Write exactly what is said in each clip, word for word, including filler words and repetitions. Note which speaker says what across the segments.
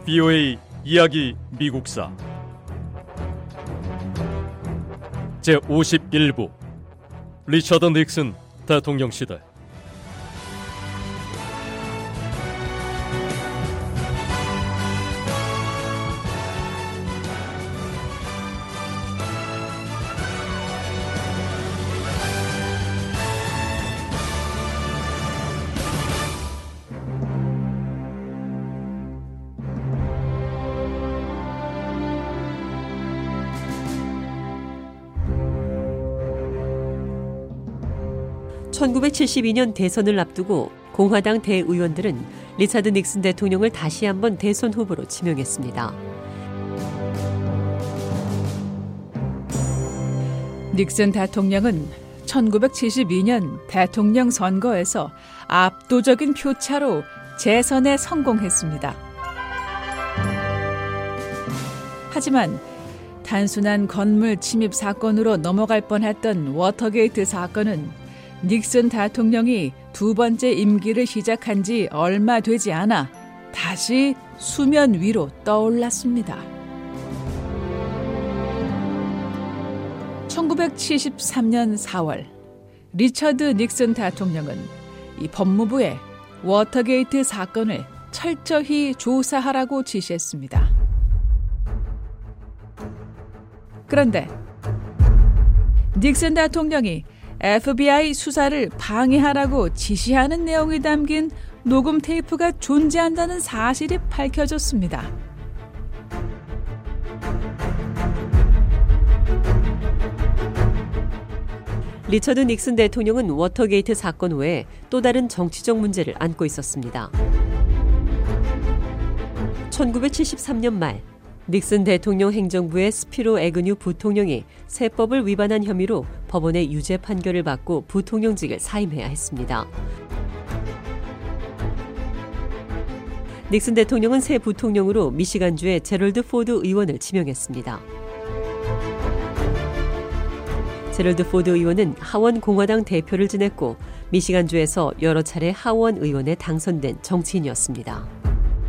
Speaker 1: 비오에이 이야기 미국사 제오십일 부 리처드 닉슨 대통령 시대.
Speaker 2: 천구백칠십이 년 대선을 앞두고 공화당 대의원들은 리차드 닉슨 대통령을 다시 한번 대선 후보로 지명했습니다.
Speaker 3: 닉슨 대통령은 천구백칠십이 년 대통령 선거에서 압도적인 표차로 재선에 성공했습니다. 하지만 단순한 건물 침입 사건으로 넘어갈 뻔했던 워터게이트 사건은 닉슨 대통령이 두 번째 임기를 시작한 지 얼마 되지 않아 다시 수면 위로 떠올랐습니다. 천구백칠십삼 년 사월, 리처드 닉슨 대통령은 이 법무부에 워터게이트 사건을 철저히 조사하라고 지시했습니다. 그런데 닉슨 대통령이 에프비아이 수사를 방해하라고 지시하는 내용이 담긴 녹음 테이프가 존재한다는 사실이 밝혀졌습니다.
Speaker 2: 리처드 닉슨 대통령은 워터게이트 사건 외에 또 다른 정치적 문제를 안고 있었습니다. 천구백칠십삼 년 말 닉슨 대통령 행정부의 스피로 애그뉴 부통령이 세법을 위반한 혐의로 법원의 유죄 판결을 받고 부통령직을 사임해야 했습니다. 닉슨 대통령은 새 부통령으로 미시간주의 제럴드 포드 의원을 지명했습니다. 제럴드 포드 의원은 하원 공화당 대표를 지냈고 미시간주에서 여러 차례 하원 의원에 당선된 정치인이었습니다.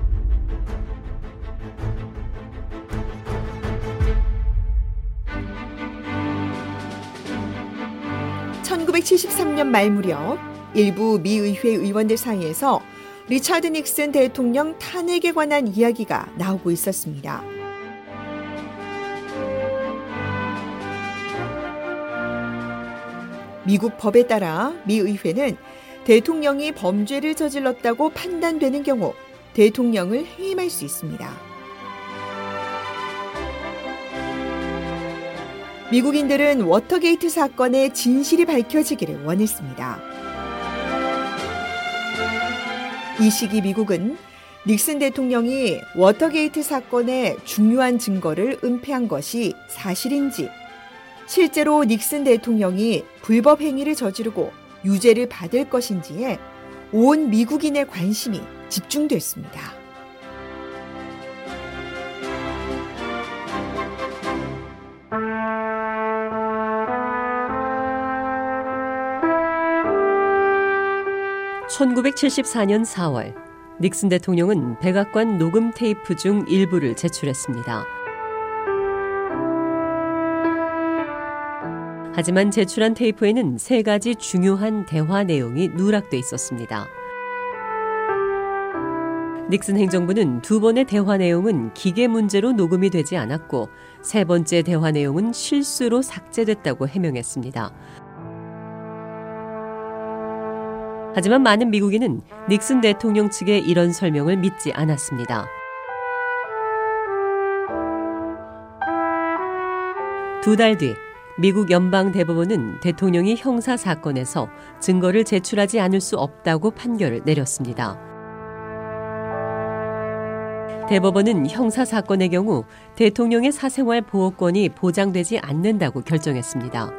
Speaker 4: 천구백칠십삼 년 말 무렵 일부 미의회 의원들 사이에서 리차드 닉슨 대통령 탄핵에 관한 이야기가 나오고 있었습니다. 미국 법에 따라 미의회는 대통령이 범죄를 저질렀다고 판단되는 경우 대통령을 해임할 수 있습니다. 미국인들은 워터게이트 사건의 진실이 밝혀지기를 원했습니다. 이 시기 미국은 닉슨 대통령이 워터게이트 사건의 중요한 증거를 은폐한 것이 사실인지, 실제로 닉슨 대통령이 불법 행위를 저지르고 유죄를 받을 것인지에 온 미국인의 관심이 집중됐습니다.
Speaker 2: 천구백칠십사 년 사월, 닉슨 대통령은 백악관 녹음 테이프 중 일부를 제출했습니다. 하지만 제출한 테이프에는 세 가지 중요한 대화 내용이 누락돼 있었습니다. 닉슨 행정부는 두 번의 대화 내용은 기계 문제로 녹음이 되지 않았고 세 번째 대화 내용은 실수로 삭제됐다고 해명했습니다. 하지만 많은 미국인은 닉슨 대통령 측의 이런 설명을 믿지 않았습니다. 두 달 뒤 미국 연방대법원은 대통령이 형사 사건에서 증거를 제출하지 않을 수 없다고 판결을 내렸습니다. 대법원은 형사 사건의 경우 대통령의 사생활 보호권이 보장되지 않는다고 결정했습니다.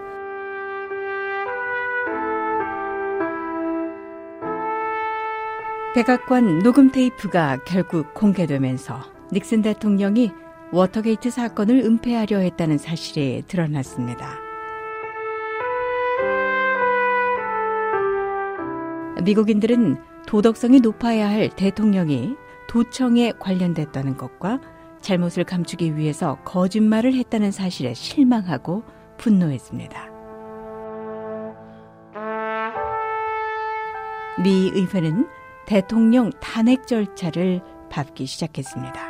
Speaker 5: 백악관 녹음 테이프가 결국 공개되면서 닉슨 대통령이 워터게이트 사건을 은폐하려 했다는 사실이 드러났습니다. 미국인들은 도덕성이 높아야 할 대통령이 도청에 관련됐다는 것과 잘못을 감추기 위해서 거짓말을 했다는 사실에 실망하고 분노했습니다. 미 의회는 대통령 탄핵 절차를 밟기 시작했습니다.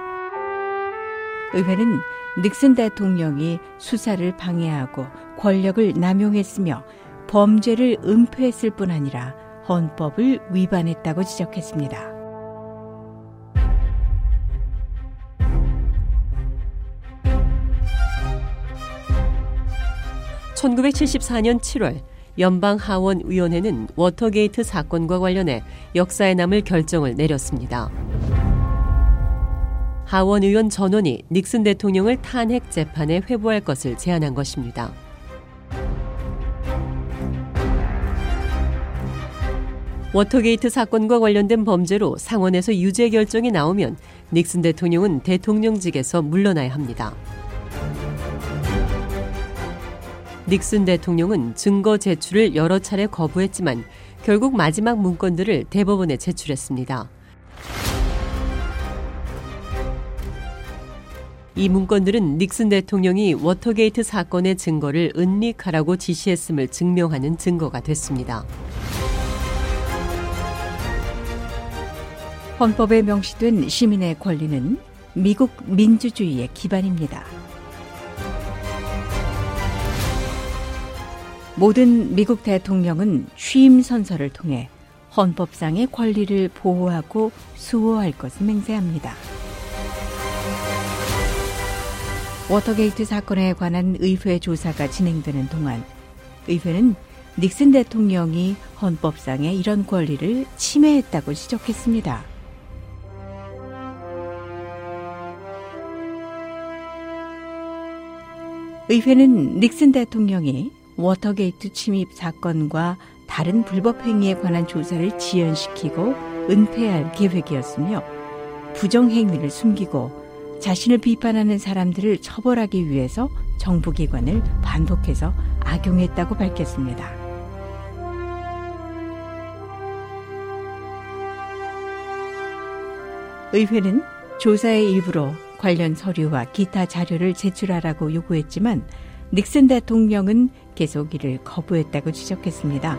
Speaker 5: 의회는 닉슨 대통령이 수사를 방해하고 권력을 남용했으며 범죄를 은폐했을 뿐 아니라 헌법을 위반했다고 지적했습니다.
Speaker 2: 천구백칠십사 년 칠월 연방하원위원회는 워터게이트 사건과 관련해 역사에 남을 결정을 내렸습니다. 하원의원 전원이 닉슨 대통령을 탄핵 재판에 회부할 것을 제안한 것입니다. 워터게이트 사건과 관련된 범죄로 상원에서 유죄 결정이 나오면 닉슨 대통령은 대통령직에서 물러나야 합니다. 닉슨 대통령은 증거 제출을 여러 차례 거부했지만 결국 마지막 문건들을 대법원에 제출했습니다. 이 문건들은 닉슨 대통령이 워터게이트 사건의 증거를 은닉하라고 지시했음을 증명하는 증거가 됐습니다.
Speaker 5: 헌법에 명시된 시민의 권리는 미국 민주주의의 기반입니다. 모든 미국 대통령은 취임 선서를 통해 헌법상의 권리를 보호하고 수호할 것을 맹세합니다. 워터게이트 사건에 관한 의회 조사가 진행되는 동안 의회는 닉슨 대통령이 헌법상의 이런 권리를 침해했다고 지적했습니다. 의회는 닉슨 대통령이 워터게이트 침입 사건과 다른 불법 행위에 관한 조사를 지연시키고 은폐할 계획이었으며 부정행위를 숨기고 자신을 비판하는 사람들을 처벌하기 위해서 정부기관을 반복해서 악용했다고 밝혔습니다. 의회는 조사의 일부로 관련 서류와 기타 자료를 제출하라고 요구했지만 닉슨 대통령은 계속 이를 거부했다고 지적했습니다.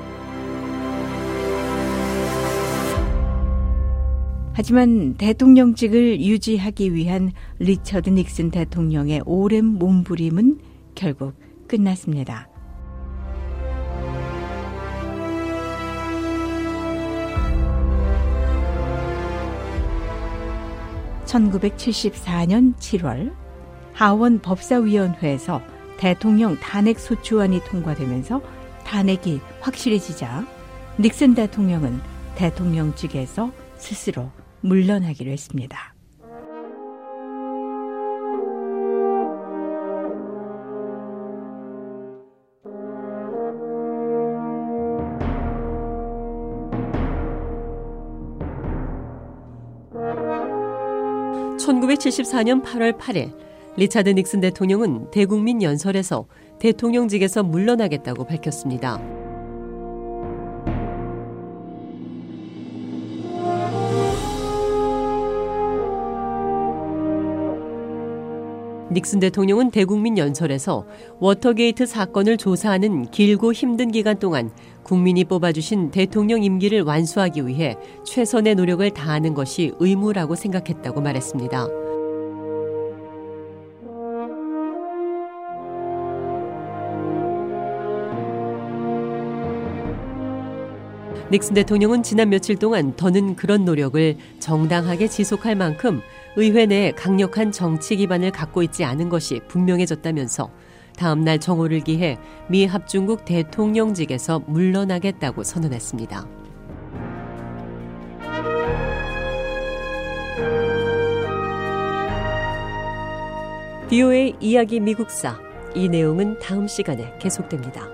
Speaker 5: 하지만 대통령직을 유지하기 위한 리처드 닉슨 대통령의 오랜 몸부림은 결국 끝났습니다. 천구백칠십사 년 칠월 하원 법사위원회에서 대통령 탄핵 소추안이 통과되면서 탄핵이 확실해지자 닉슨 대통령은 대통령직에서 스스로 물러나기로 했습니다.
Speaker 2: 천구백칠십사 년 팔월 팔일 리차드 닉슨 대통령은 대국민 연설에서 대통령직에서 물러나겠다고 밝혔습니다. 닉슨 대통령은 대국민 연설에서 워터게이트 사건을 조사하는 길고 힘든 기간 동안 국민이 뽑아주신 대통령 임기를 완수하기 위해 최선의 노력을 다하는 것이 의무라고 생각했다고 말했습니다. 닉슨 대통령은 지난 며칠 동안 더는 그런 노력을 정당하게 지속할 만큼 의회 내에 강력한 정치 기반을 갖고 있지 않은 것이 분명해졌다면서 다음 날 정오를 기해 미 합중국 대통령직에서 물러나겠다고 선언했습니다. 비오에이 이야기 미국사, 이 내용은 다음 시간에 계속됩니다.